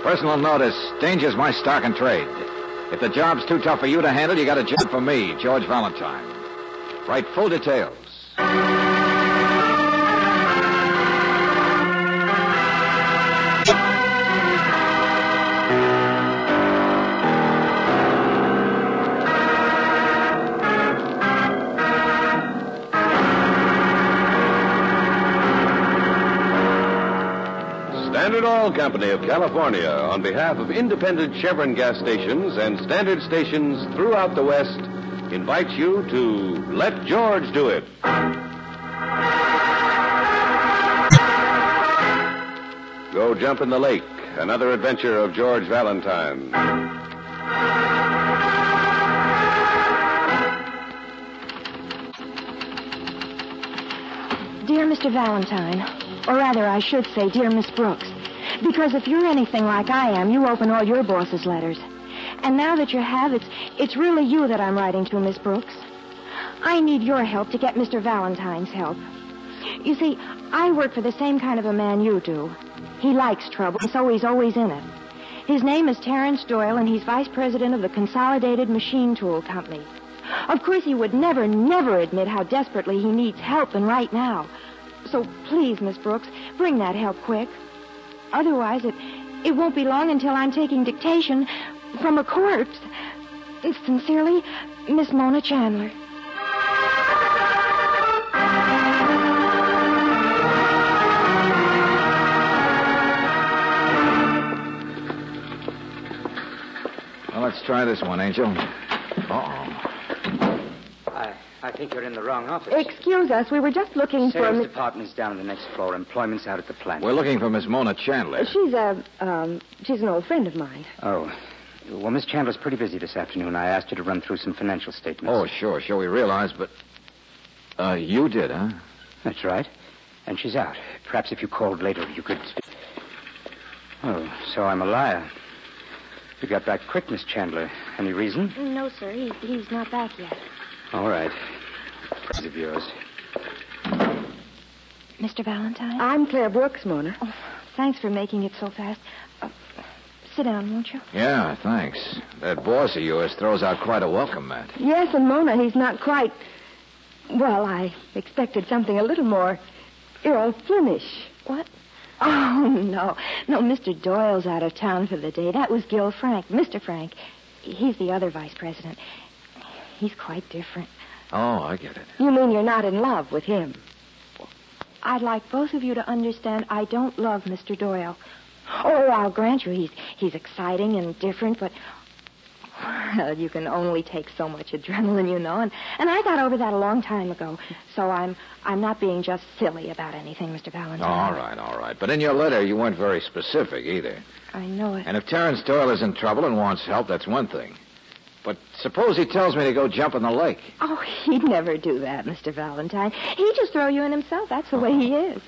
Personal notice. Danger's my stock and trade. If the job's too tough for you to handle, you got a job for me, George Valentine. Write full details. Standard Oil Company of California, on behalf of independent Chevron gas stations and standard stations throughout the West, invites you to Let George Do It. Go Jump in the Lake, another adventure of George Valentine. Dear Mr. Valentine, or rather I should say, dear Miss Brooks, because if you're anything like I am, you open all your boss's letters. And now that you have, it's really you that I'm writing to, Miss Brooks. I need your help to get Mr. Valentine's help. You see, I work for the same kind of a man you do. He likes trouble, so he's always in it. His name is Terrence Doyle, and he's vice president of the Consolidated Machine Tool Company. Of course, he would never admit how desperately he needs help, and right now. So please, Miss Brooks, bring that help quick. Otherwise, it won't be long until I'm taking dictation from a corpse. Sincerely, Miss Mona Chandler. Well, let's try this one, Angel. Uh-oh. I think you're in the wrong office. Excuse us, we were just looking for... Sales department's down on the next floor. Employment's out at the plant. We're looking for Miss Mona Chandler. She's an old friend of mine. Oh. Well, Miss Chandler's pretty busy this afternoon. I asked her to run through some financial statements. Oh, sure, we realize, but... you did, huh? That's right. And she's out. Perhaps if you called later, you could... Oh, so I'm a liar. You got back quick, Miss Chandler. Any reason? No, sir. He's not back yet. All right. Friends of yours. Mr. Valentine? I'm Claire Brooks, Mona. Oh, thanks for making it so fast. Sit down, won't you? Yeah, thanks. That boss of yours throws out quite a welcome mat. Yes, and Mona, he's not quite... Well, I expected something a little more Earl Flynnish. What? Oh, no. No, Mr. Doyle's out of town for the day. That was Gil Frank. Mr. Frank. He's the other vice president. He's quite different. Oh, I get it. You mean you're not in love with him? I'd like both of you to understand I don't love Mr. Doyle. Oh, I'll grant you he's exciting and different, but... Well, you can only take so much adrenaline, you know, and I got over that a long time ago. So I'm not being just silly about anything, Mr. Valentine. All right. But in your letter, you weren't very specific either. I know it. And if Terrence Doyle is in trouble and wants help, that's one thing. But suppose he tells me to go jump in the lake. Oh, he'd never do that, Mr. Valentine. He'd just throw you in himself. That's the way he is.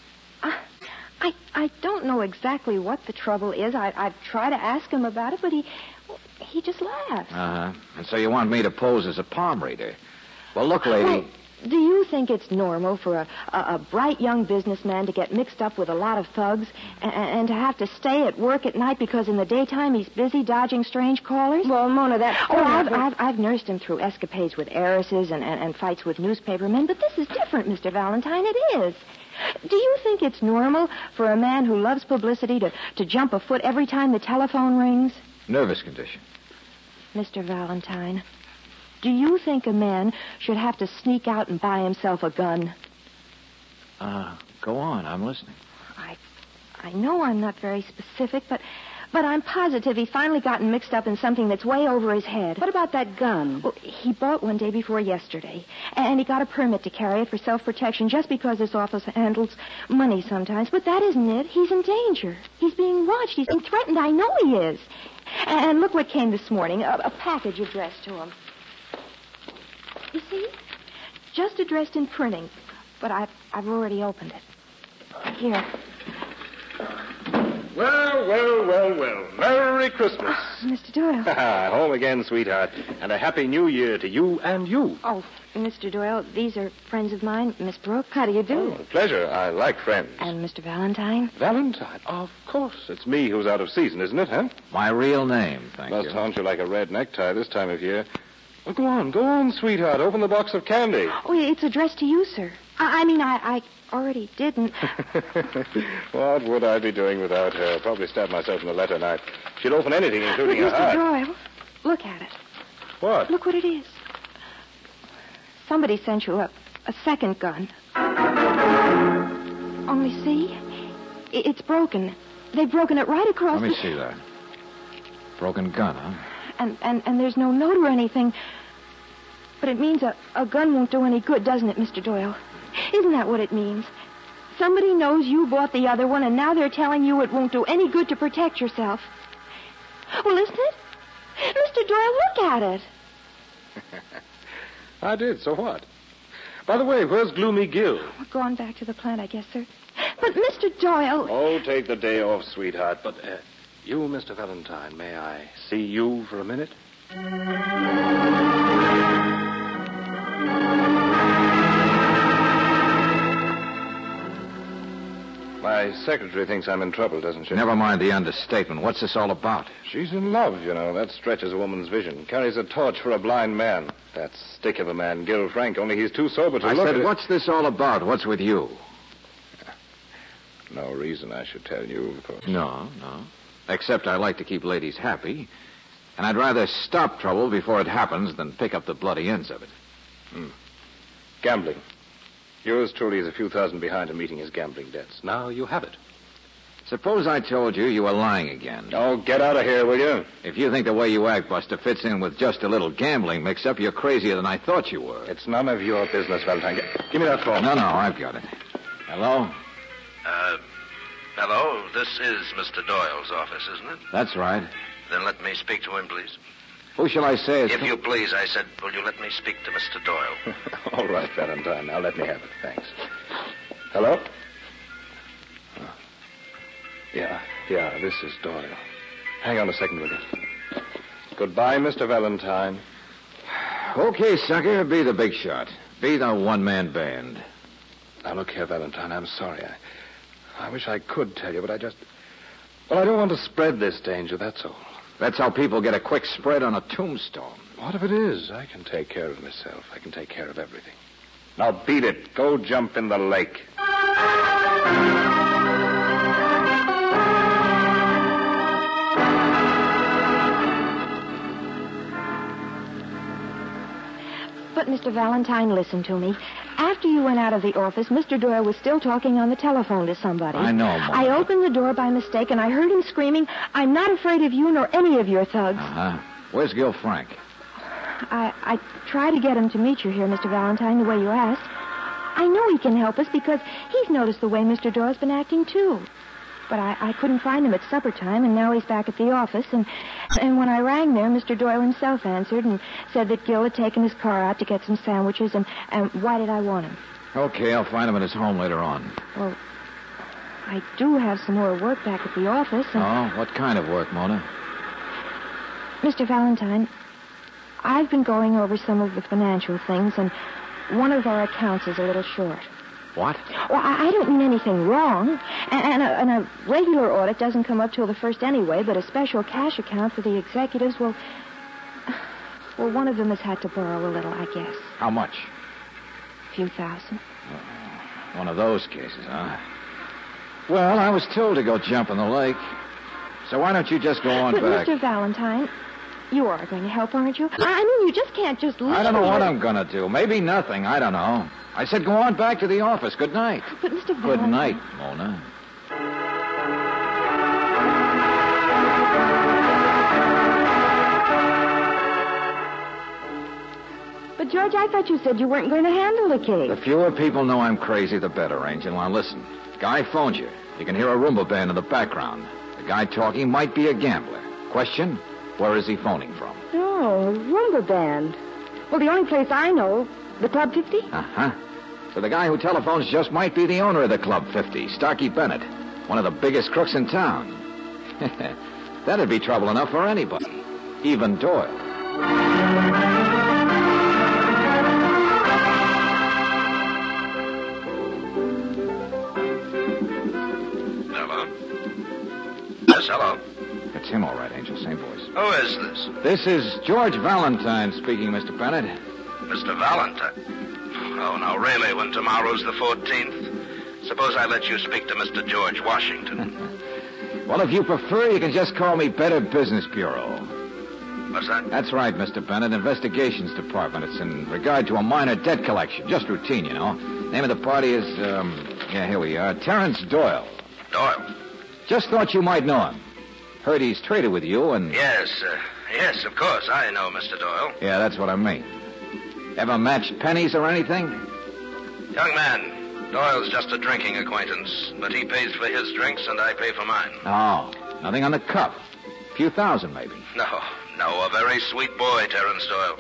I don't know exactly what the trouble is. I've tried to ask him about it, but he just laughs. Uh-huh. And so you want me to pose as a palm reader. Well, look, lady... Well, do you think it's normal for a bright young businessman to get mixed up with a lot of thugs and to have to stay at work at night because in the daytime he's busy dodging strange callers? Well, Mona, that's... I've nursed him through escapades with heiresses and fights with newspapermen, but this is different, Mr. Valentine. It is. Do you think it's normal for a man who loves publicity to jump a foot every time the telephone rings? Nervous condition. Mr. Valentine, do you think a man should have to sneak out and buy himself a gun? Go on. I'm listening. I know I'm not very specific, but I'm positive he finally gotten mixed up in something that's way over his head. What about that gun? Well, he bought one day before yesterday, and he got a permit to carry it for self-protection just because this office handles money sometimes. But that isn't it. He's in danger. He's being watched. He's being threatened. I know he is. And look what came this morning, a package addressed to him. You see? Just addressed in printing, but I've already opened it. Here. Well, Well. Merry Christmas. Mr. Doyle. Home again, sweetheart. And a Happy New Year to you and you. Oh, Mr. Doyle, these are friends of mine. Miss Brooke, how do you do? Oh, pleasure. I like friends. And Mr. Valentine. Valentine? Of course. It's me who's out of season, isn't it, huh? My real name, thank Must you. haunt you like a red necktie this time of year. Well, go on, sweetheart. Open the box of candy. Oh, it's addressed to you, sir. I already didn't. What would I be doing without her? Probably stab myself in the letter knife. She'd open anything, including a Mr. heart. Doyle, look at it. What? Look what it is. Somebody sent you a second gun. Only see? It's broken. They've broken it right across Let me see that. Broken gun, huh? And there's no note or anything. But it means a gun won't do any good, doesn't it, Mr. Doyle? Isn't that what it means? Somebody knows you bought the other one, and now they're telling you it won't do any good to protect yourself. Well, isn't it? Mr. Doyle, look at it. I did, so what? By the way, where's Gloomy Gil? We're going back to the plant, I guess, sir. But, Mr. Doyle... Oh, take the day off, sweetheart. But, you, Mr. Valentine, may I see you for a minute? My secretary thinks I'm in trouble, doesn't she? Never mind the understatement. What's this all about? She's in love, you know. That stretches a woman's vision. Carries a torch for a blind man. That stick of a man, Gil Frank, only he's too sober to I look said, at it. what's this all about? What's with you? No reason I should tell you, of course. No. Except I like to keep ladies happy. And I'd rather stop trouble before it happens than pick up the bloody ends of it. Gambling. Yours truly is a few thousand behind in meeting his gambling debts. Now you have it. Suppose I told you were lying again. Oh, get out of here, will you? If you think the way you act, Buster, fits in with just a little gambling mix-up, you're crazier than I thought you were. It's none of your business, Valentine. Give me that phone. No, I've got it. Hello? Hello, this is Mr. Doyle's office, isn't it? That's right. Then let me speak to him, please. Who shall I say is... If you please, I said, will you let me speak to Mr. Doyle? All right, Valentine. Now let me have it. Thanks. Hello? Oh. Yeah, this is Doyle. Hang on a second, will you? Goodbye, Mr. Valentine. Okay, sucker, be the big shot. Be the one-man band. Now, look here, Valentine, I'm sorry. I wish I could tell you, but I don't want to spread this danger, that's all. That's how people get a quick spread on a tombstone. What if it is? I can take care of myself. I can take care of everything. Now, beat it. Go jump in the lake. But, Mr. Valentine, listen to me. After you went out of the office, Mr. Doyle was still talking on the telephone to somebody. I know, Mom. I opened the door by mistake, and I heard him screaming, "I'm not afraid of you nor any of your thugs." Uh-huh. Where's Gil Frank? I tried to get him to meet you here, Mr. Valentine, the way you asked. I know he can help us because he's noticed the way Mr. Doyle's been acting, too. But I couldn't find him at supper time, and now he's back at the office. And when I rang there, Mr. Doyle himself answered and said that Gil had taken his car out to get some sandwiches, and why did I want him? Okay, I'll find him at his home later on. Well, I do have some more work back at the office. And... Oh, what kind of work, Mona? Mr. Valentine, I've been going over some of the financial things, and one of our accounts is a little short. What? Well, I don't mean anything wrong. And a regular audit doesn't come up till the first anyway, but a special cash account for the executives, well, one of them has had to borrow a little, I guess. How much? A few thousand. One of those cases, huh? Well, I was told to go jump in the lake. So why don't you just go on but back? Mr. Valentine, you are going to help, aren't you? I mean, you just can't just leave I don't know me what with- I'm going to do. Maybe nothing. I don't know. I said go on back to the office. Good night. But, Mr. Valentine... Good night, Mona. But, George, I thought you said you weren't going to handle the case. The fewer people know I'm crazy, the better, Angel. Now, listen. Guy phoned you. You can hear a Roomba band in the background. The guy talking might be a gambler. Question, where is he phoning from? Oh, Rumba Band. Well, the only place I know, the Club 50? Uh-huh. So the guy who telephones just might be the owner of the Club 50, Starkey Bennett, one of the biggest crooks in town. That'd be trouble enough for anybody, even Doyle. Hello? Yes, hello. It's him, all right, Angel. Same voice. Who is this? This is George Valentine speaking, Mr. Bennett. Mr. Valentine. Oh, now, really, when tomorrow's the 14th? Suppose I let you speak to Mr. George Washington. Well, if you prefer, you can just call me Better Business Bureau. What's that? That's right, Mr. Bennett. Investigations Department. It's in regard to a minor debt collection. Just routine, you know. Name of the party is, here we are. Terrence Doyle. Doyle? Just thought you might know him. Heard he's traded with you and... Yes, of course. I know Mr. Doyle. Yeah, that's what I mean. Ever matched pennies or anything? Young man, Doyle's just a drinking acquaintance, but he pays for his drinks and I pay for mine. Oh, nothing on the cuff. A few thousand, maybe. No, a very sweet boy, Terrence Doyle.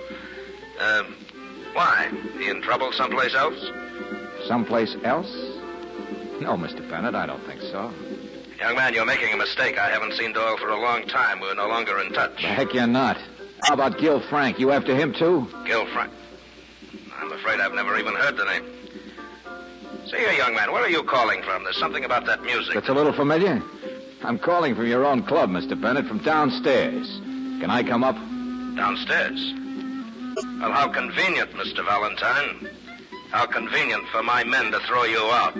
Why? He in trouble someplace else? Someplace else? No, Mr. Bennett, I don't think so. Young man, you're making a mistake. I haven't seen Doyle for a long time. We're no longer in touch. The heck you're not. How about Gil Frank? You after him, too? Gil Frank? I'm afraid I've never even heard the name. See here, young man, where are you calling from? There's something about that music. That's a little familiar. I'm calling from your own club, Mr. Bennett, from downstairs. Can I come up? Downstairs? Well, how convenient, Mr. Valentine. How convenient for my men to throw you out.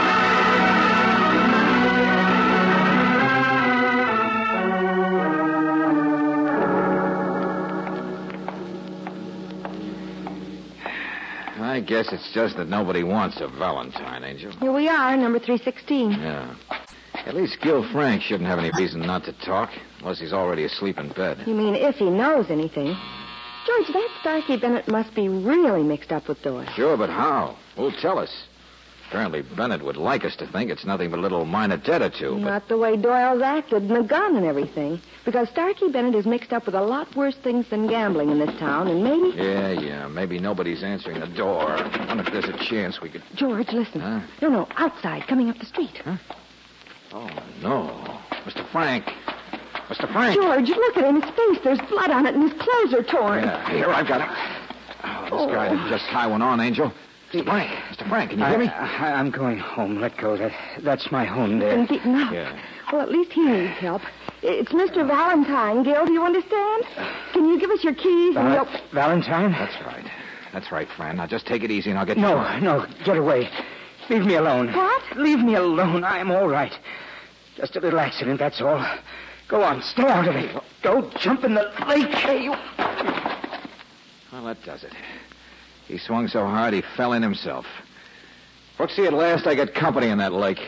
I guess it's just that nobody wants a Valentine, Angel. Here we are, number 316. Yeah. At least Gil Frank shouldn't have any reason not to talk, unless he's already asleep in bed. You mean if he knows anything? George, that Starkey Bennett must be really mixed up with Doyle. Sure, but how? Who'll tell us? Apparently Bennett would like us to think it's nothing but a little minor debt or two. Not the way Doyle's acted and the gun and everything. Because Starkey Bennett is mixed up with a lot worse things than gambling in this town, and maybe... Yeah. Maybe nobody's answering the door. I wonder if there's a chance we could... George, listen. Huh? No, outside, coming up the street. Huh? Oh, no. Mr. Frank. Mr. Frank. George, look at him. His face, there's blood on it, and his clothes are torn. Yeah, here, I've got him. Oh, this guy didn't just tie one on, Angel. Mr. Frank, can you hear me? I'm going home. Let go. That's my home there. Been beaten up. Yeah. Well, at least he needs help. It's Mr. Valentine, Gil. Do you understand? Can you give us your keys? Valentine? That's right, friend. Now, just take it easy and I'll get you... No. Get away. Leave me alone. What? Leave me alone. I'm all right. Just a little accident, that's all. Go on. Stay out of it. Don't jump in the lake. Hey, you... Well, that does it. He swung so hard he fell in himself. Brooksy, at last I get company in that lake.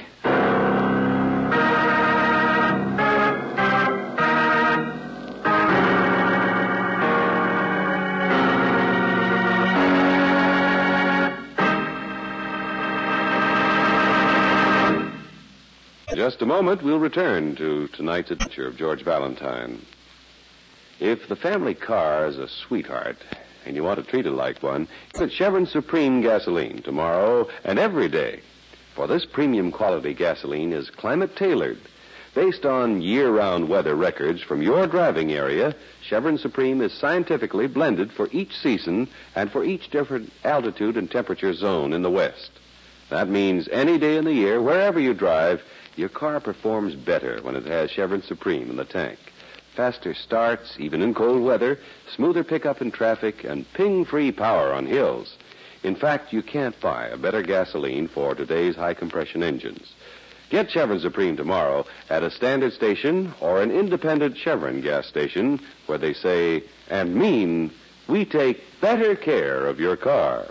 Just a moment, we'll return to tonight's adventure of George Valentine. If the family car is a sweetheart and you want to treat it like one, get Chevron Supreme gasoline tomorrow and every day. For this premium quality gasoline is climate-tailored. Based on year-round weather records from your driving area, Chevron Supreme is scientifically blended for each season and for each different altitude and temperature zone in the West. That means any day in the year, wherever you drive, your car performs better when it has Chevron Supreme in the tank. Faster starts, even in cold weather, smoother pickup in traffic, and ping-free power on hills. In fact, you can't buy a better gasoline for today's high-compression engines. Get Chevron Supreme tomorrow at a standard station or an independent Chevron gas station where they say and mean, we take better care of your car.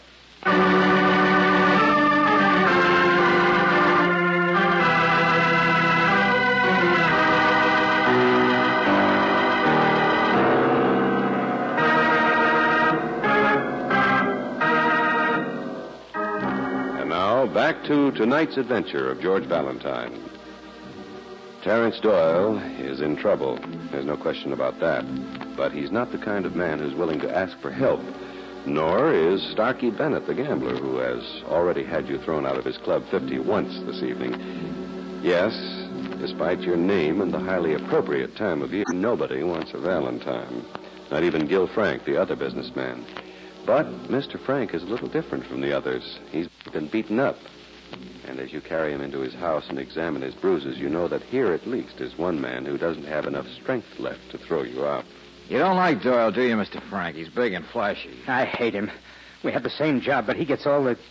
Back to tonight's adventure of George Valentine. Terrence Doyle is in trouble. There's no question about that. But he's not the kind of man who's willing to ask for help. Nor is Starkey Bennett, the gambler, who has already had you thrown out of his Club 50 once this evening. Yes, Despite your name and the highly appropriate time of year, nobody wants a Valentine. Not even Gil Frank, the other businessman. But Mr. Frank is a little different from the others. He's been beaten up. And as you carry him into his house and examine his bruises, you know that here at least is one man who doesn't have enough strength left to throw you out. You don't like Doyle, do you, Mr. Frank? He's big and flashy. I hate him. We have the same job, but he gets all the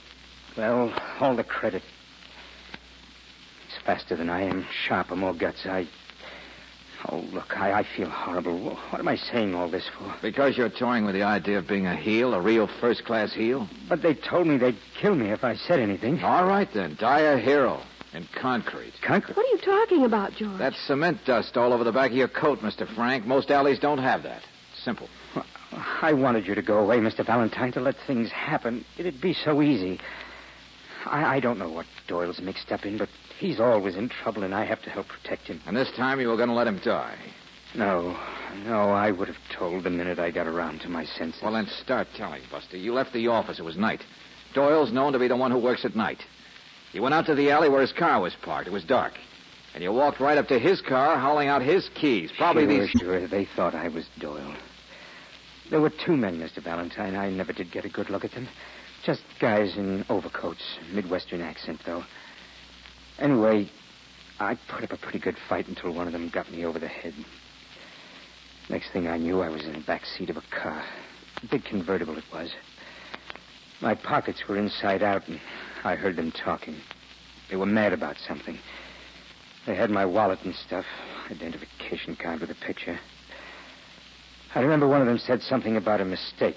credit. He's faster than I am, sharper, more guts. Oh, look, I feel horrible. What am I saying all this for? Because you're toying with the idea of being a heel, a real first-class heel? But they told me they'd kill me if I said anything. All right, then. Die a hero. In concrete. Concrete? What are you talking about, George? That's cement dust all over the back of your coat, Mr. Frank. Most alleys don't have that. Simple. I wanted you to go away, Mr. Valentine, to let things happen. It'd be so easy. I don't know what Doyle's mixed up in, but he's always in trouble, and I have to help protect him. And this time you were going to let him die. No, I would have told the minute I got around to my senses. Well, then start telling, Buster. You left the office. It was night. Doyle's known to be the one who works at night. You went out to the alley where his car was parked. It was dark. And you walked right up to his car, hauling out his keys. Probably Sure, they thought I was Doyle. There were two men, Mr. Valentine. I never did get a good look at them. Just guys in overcoats. Midwestern accent, though. Anyway, I put up a pretty good fight until one of them got me over the head. Next thing I knew, I was in the back seat of a car. A big convertible it was. My pockets were inside out, and I heard them talking. They were mad about something. They had my wallet and stuff, identification card with a picture. I remember one of them said something about a mistake.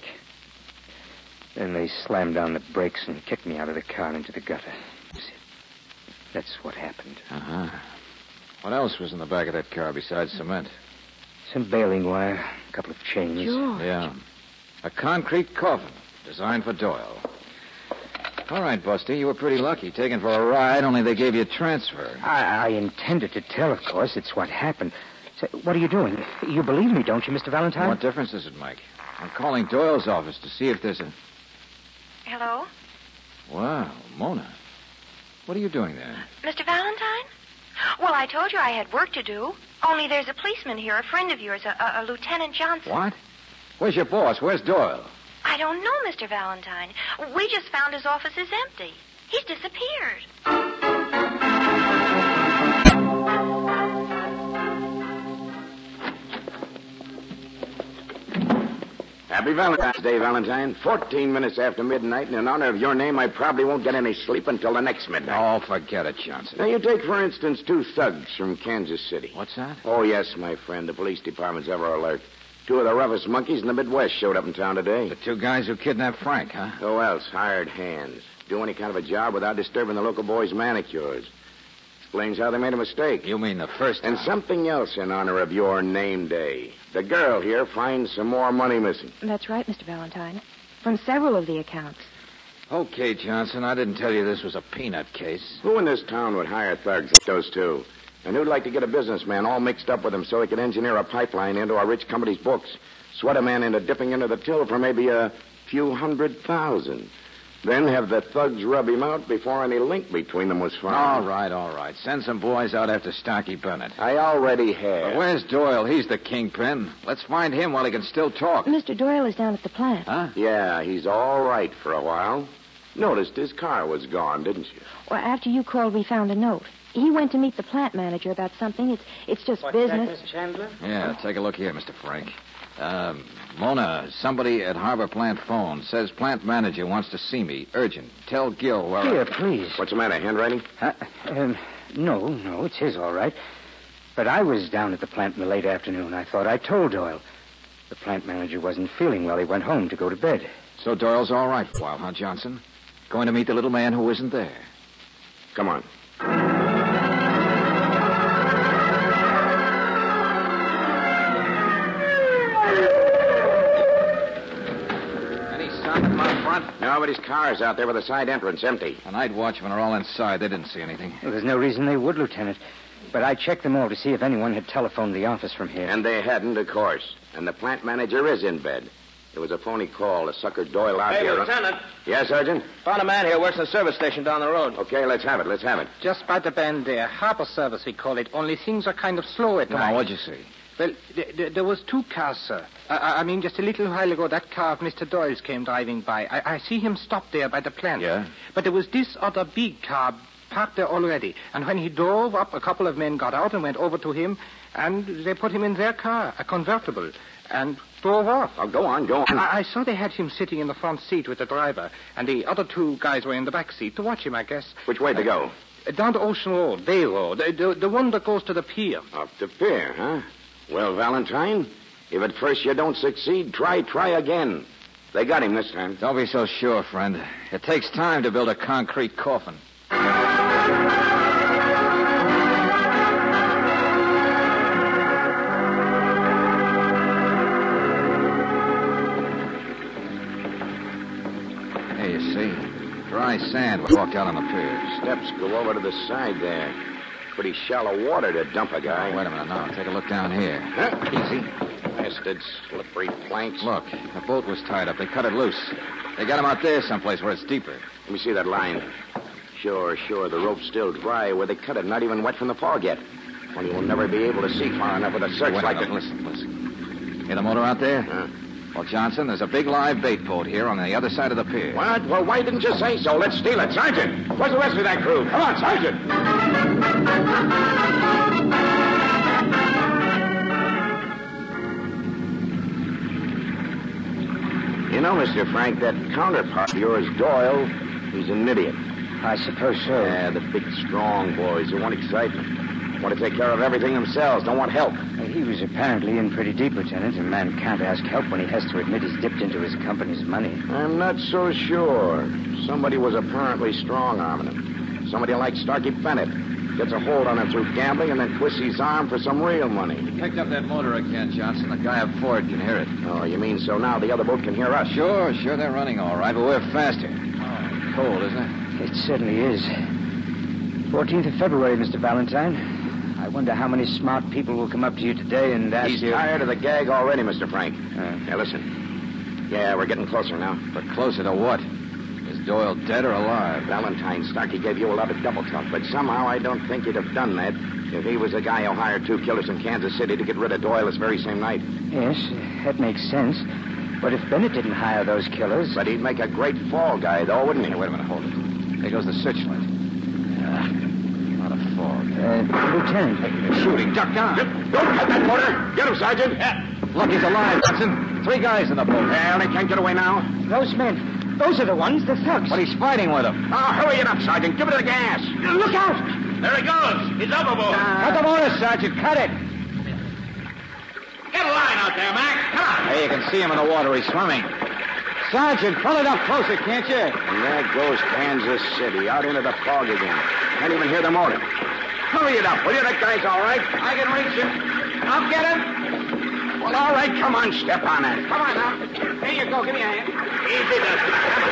Then they slammed down the brakes and kicked me out of the car into the gutter. That's what happened. Uh-huh. What else was in the back of that car besides cement? Some baling wire, a couple of chains. George. Yeah. A concrete coffin designed for Doyle. All right, Buster, you were pretty lucky. Taken for a ride, only they gave you a transfer. I intended to tell, of course. It's what happened. Say, what are you doing? You believe me, don't you, Mr. Valentine? What difference does it make? I'm calling Doyle's office to see if there's a... Hello? Wow, Mona. What are you doing there? Mr. Valentine? Well, I told you I had work to do. Only there's a policeman here, a friend of yours, a Lieutenant Johnson. What? Where's your boss? Where's Doyle? I don't know, Mr. Valentine. We just found his office is empty. He's disappeared. Happy Valentine's Day, Valentine. 14 minutes after midnight, and in honor of your name, I probably won't get any sleep until the next midnight. Oh, forget it, Johnson. Now, you take, for instance, two thugs from Kansas City. What's that? Oh, yes, my friend. The police department's ever alert. Two of the roughest monkeys in the Midwest showed up in town today. The two guys who kidnapped Frank, huh? Who else? Hired hands. Do any kind of a job without disturbing the local boys' manicures. Explains how they made a mistake. You mean the first time? And something else in honor of your name day. The girl here finds some more money missing. That's right, Mr. Valentine. From several of the accounts. Okay, Johnson, I didn't tell you this was a peanut case. Who in this town would hire thugs like those two? And who'd like to get a businessman all mixed up with him so he could engineer a pipeline into a rich company's books? Sweat a man into dipping into the till for maybe a few $100,000. Then have the thugs rub him out before any link between them was found. All right. Send some boys out after Starkey Bennett. I already have. But where's Doyle? He's the kingpin. Let's find him while he can still talk. Mr. Doyle is down at the plant. Huh? Yeah, he's all right for a while. Noticed his car was gone, didn't you? Well, after you called, we found a note. He went to meet the plant manager about something. It's just business. That, Miss Chandler? Yeah, take a look here, Mr. Frank. Mona, somebody at Harbor Plant phone. Says plant manager wants to see me. Urgent. Tell Gil where... Here, please. What's the matter, handwriting? No, it's his, all right. But I was down at the plant in the late afternoon. I thought I told Doyle. The plant manager wasn't feeling well. He went home to go to bed. So Doyle's all right for a while, huh, Johnson? Going to meet the little man who isn't there. Come on. Nobody's car's out there with the side entrance empty. The night watchmen are all inside. They didn't see anything. Well, there's no reason they would, Lieutenant. But I checked them all to see if anyone had telephoned the office from here. And they hadn't, of course. And the plant manager is in bed. It was a phony call. The sucker Doyle out here. Lieutenant. Yes, Sergeant? Found a man here works in a service station down the road. Okay, let's have it. Just by the bend there. Harbor service, we call it. Only things are kind of slow at Come night. on, what'd you see? Well, there was 2 cars, sir. I mean, just a little while ago, that car of Mr. Doyle's came driving by. I see him stop there by the plant. Yeah? But there was this other big car parked there already. And when he drove up, a couple of men got out and went over to him, and they put him in their car, a convertible, and drove off. Oh, go on. I saw they had him sitting in the front seat with the driver, and the other 2 guys were in the back seat to watch him, I guess. Which way to go? Down to Ocean Road, Bay Road, the one that goes to the pier. Up the pier, huh? Well, Valentine, if at first you don't succeed, try again. They got him this time. Don't be so sure, friend. It takes time to build a concrete coffin. Hey, you see? Dry sand was walked out on the pier. Steps go over to the side there. Pretty shallow water to dump a guy. Wait a minute now. Take a look down here. Huh? Easy. Bastard, slippery planks. Look, the boat was tied up. They cut it loose. They got him out there someplace where it's deeper. Let me see that line. Sure. The rope's still dry where they cut it. Not even wet from the fog yet. Well, you'll never be able to see far enough with a search like it. this. Listen. Hear the motor out there? Huh? Well, Johnson, there's a big live bait boat here on the other side of the pier. What? Well, why didn't you say so? Let's steal it. Sergeant, where's the rest of that crew? Come on, Sergeant. You know, Mr. Frank, that counterpart of yours, Doyle, he's an idiot. I suppose so. Yeah, the big, strong boys who want excitement. Want to take care of everything themselves, don't want help. Well, he was apparently in pretty deep, Lieutenant. A man can't ask help when he has to admit he's dipped into his company's money. I'm not so sure. Somebody was apparently strong-arming him. Somebody like Starkey Bennett. Gets a hold on him through gambling and then twists his arm for some real money. Picked up that motor again, Johnson. The guy aboard can hear it. Oh, you mean so now the other boat can hear us? Sure, they're running all right, but we're faster. Oh, cold, isn't it? It certainly is. 14th of February, Mr. Valentine. I wonder how many smart people will come up to you today and ask He's you... tired of the gag already, Mr. Frank. Yeah, listen. Yeah, we're getting closer now. But closer to what? Is Doyle dead or alive? Valentine, Starkey gave you a lot of double talk, but somehow I don't think he'd have done that if he was the guy who hired 2 killers in Kansas City to get rid of Doyle this very same night. Yes, that makes sense. But if Bennett didn't hire those killers... But he'd make a great fall guy, though, wouldn't he? Hey, wait a minute, hold it. There goes the searchlight. A lot of fog. Lieutenant. They're shooting. Duck down. Don't cut that motor. Get him, Sergeant. Yeah. Look, he's alive, Johnson. 3 guys in the boat. Well, they can't get away now. Those men. Those are the ones, the thugs. But he's fighting with them. Oh, hurry it up, Sergeant. Give it the gas. Look out! There he goes. He's overboard. Cut the motor, Sergeant. Cut it. Get a line out there, Mac. Come on. Hey, you can see him in the water. He's swimming. Sergeant, pull it up closer, can't you? And there goes Kansas City, out into the fog again. Can't even hear the motor. Hurry it up, will you? That guy's all right. I can reach him. I'll get him. Well, all right, come on, step on it. Come on now. Here you go. Give me a hand. Easy, Dusty.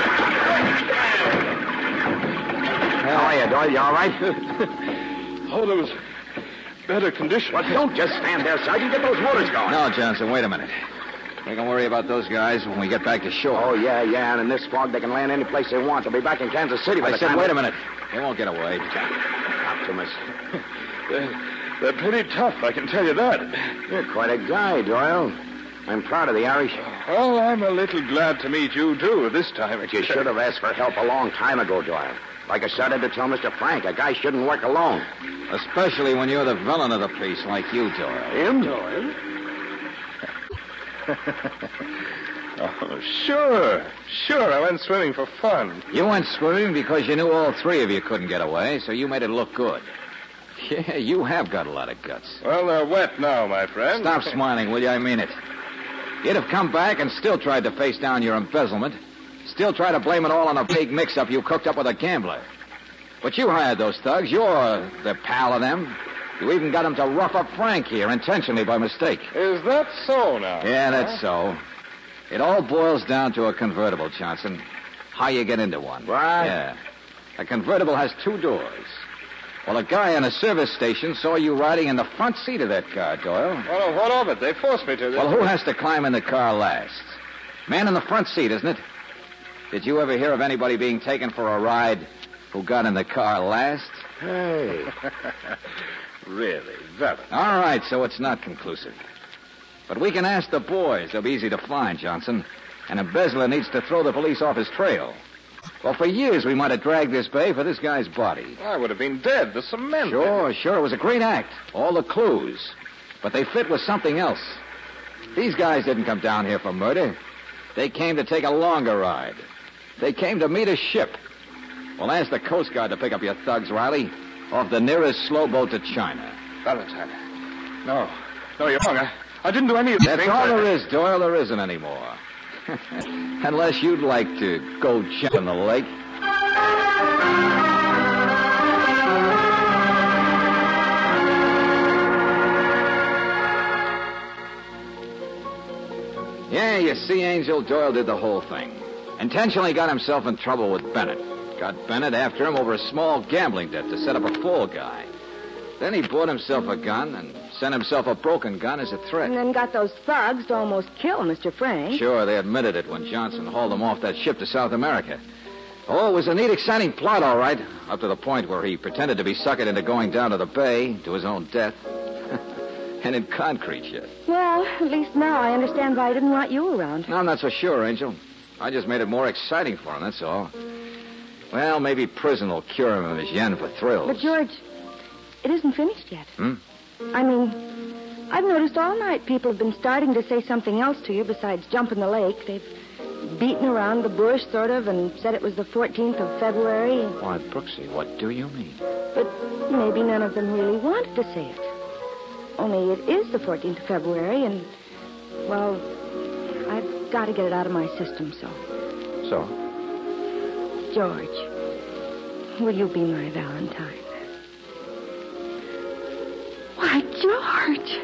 How are you, Doyle? You all right? Oh, there was better condition. Well, don't just stand there, Sergeant. Get those motors going. No, Johnson, wait a minute. We can worry about those guys when we get back to shore. Oh, yeah, and in this fog, they can land any place they want. They'll be back in Kansas City by I the said, time... wait a minute. They won't get away. Optimist. They're pretty tough, I can tell you that. You're quite a guy, Doyle. I'm proud of the Irish. Well, I'm a little glad to meet you, too, this time. But you should have asked for help a long time ago, Doyle. Like I started to tell Mr. Frank, a guy shouldn't work alone. Especially when you're the villain of the piece, like you, Doyle. Him? Doyle? Oh, sure. I went swimming for fun. You went swimming because you knew all 3 of you couldn't get away, so you made it look good. Yeah, you have got a lot of guts. Well, they're wet now, my friend. Stop smiling, will you? I mean it. You'd have come back and still tried to face down your embezzlement. Still try to blame it all on a big mix-up you cooked up with a gambler. But you hired those thugs. You're the pal of them. You even got them to rough up Frank here intentionally by mistake. Is that so now? Yeah, that's so. It all boils down to a convertible, Johnson. How you get into one. Right. Yeah. A convertible has 2 doors. Well, a guy in a service station saw you riding in the front seat of that car, Doyle. Well, what of it? They forced me to. Well, who has to climb in the car last? Man in the front seat, isn't it? Did you ever hear of anybody being taken for a ride who got in the car last? Hey. Really, Valentine. All right, so it's not conclusive. But we can ask the boys. They'll be easy to find, Johnson. And embezzler needs to throw the police off his trail. Well, for years we might have dragged this bay for this guy's body. I would have been dead. The cement. Sure. It was a great act. All the clues. But they fit with something else. These guys didn't come down here for murder. They came to take a longer ride. They came to meet a ship. Well, ask the Coast Guard to pick up your thugs, Riley, off the nearest slow boat to China. Valentine. No, you're wrong. I didn't do any of these That's things. all there is, Doyle. There isn't any more. Unless you'd like to go jump in the lake. Yeah, you see, Angel, Doyle did the whole thing. Intentionally got himself in trouble with Bennett. Got Bennett after him over a small gambling debt to set up a fall guy. Then he bought himself a gun and sent himself a broken gun as a threat. And then got those thugs to almost kill Mr. Frank. Sure, they admitted it when Johnson hauled them off that ship to South America. Oh, it was a neat, exciting plot, all right, up to the point where he pretended to be suckered into going down to the bay to his own death. And in concrete yet. Well, at least now I understand why I didn't want you around. No, I'm not so sure, Angel. I just made it more exciting for him, that's all. Well, maybe prison will cure him of his yen for thrills. But, George, it isn't finished yet. I mean, I've noticed all night people have been starting to say something else to you besides jump in the lake. They've beaten around the bush, sort of, and said it was the 14th of February. Why, Brooksy, what do you mean? But maybe none of them really wanted to say it. Only it is the 14th of February, and, well, I've got to get it out of my system, so. So? George, will you be my Valentine? Why, George!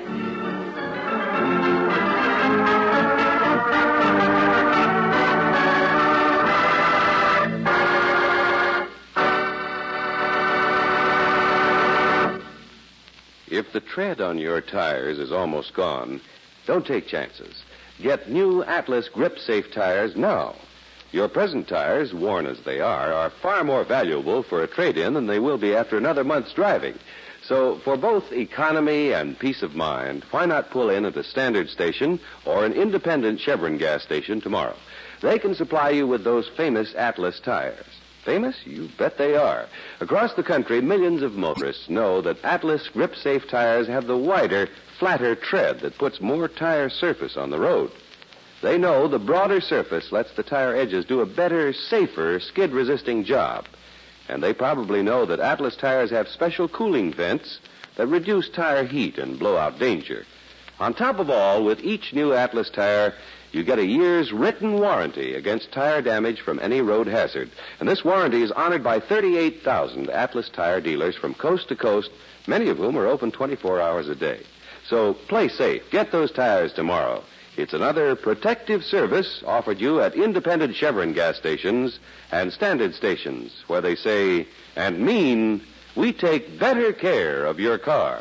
If the tread on your tires is almost gone, don't take chances. Get new Atlas Grip Safe tires now. Your present tires, worn as they are far more valuable for a trade-in than they will be after another month's driving. So, for both economy and peace of mind, why not pull in at a standard station or an independent Chevron gas station tomorrow? They can supply you with those famous Atlas tires. Famous? You bet they are. Across the country, millions of motorists know that Atlas Grip Safe tires have the wider, flatter tread that puts more tire surface on the road. They know the broader surface lets the tire edges do a better, safer, skid-resisting job. And they probably know that Atlas tires have special cooling vents that reduce tire heat and blowout danger. On top of all, with each new Atlas tire, you get a year's written warranty against tire damage from any road hazard. And this warranty is honored by 38,000 Atlas tire dealers from coast to coast, many of whom are open 24 hours a day. So play safe. Get those tires tomorrow. It's another protective service offered you at independent Chevron gas stations and standard stations where they say and mean, we take better care of your car.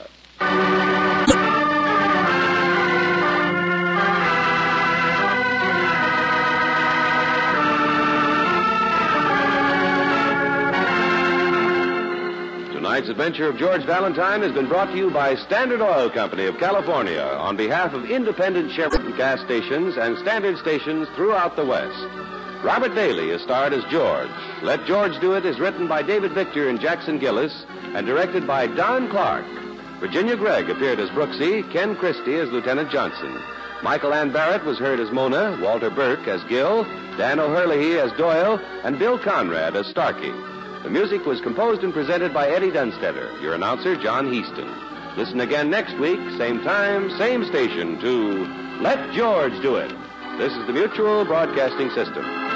Tonight's adventure of George Valentine has been brought to you by Standard Oil Company of California on behalf of independent Chevron gas stations and standard stations throughout the West. Robert Daly is starred as George. Let George Do It is written by David Victor and Jackson Gillis and directed by Don Clark. Virginia Gregg appeared as Brooksy, Ken Christie as Lieutenant Johnson. Michael Ann Barrett was heard as Mona, Walter Burke as Gil, Dan O'Hurley as Doyle, and Bill Conrad as Starkey. The music was composed and presented by Eddie Dunstetter, your announcer, John Heaston. Listen again next week, same time, same station, to Let George Do It. This is the Mutual Broadcasting System.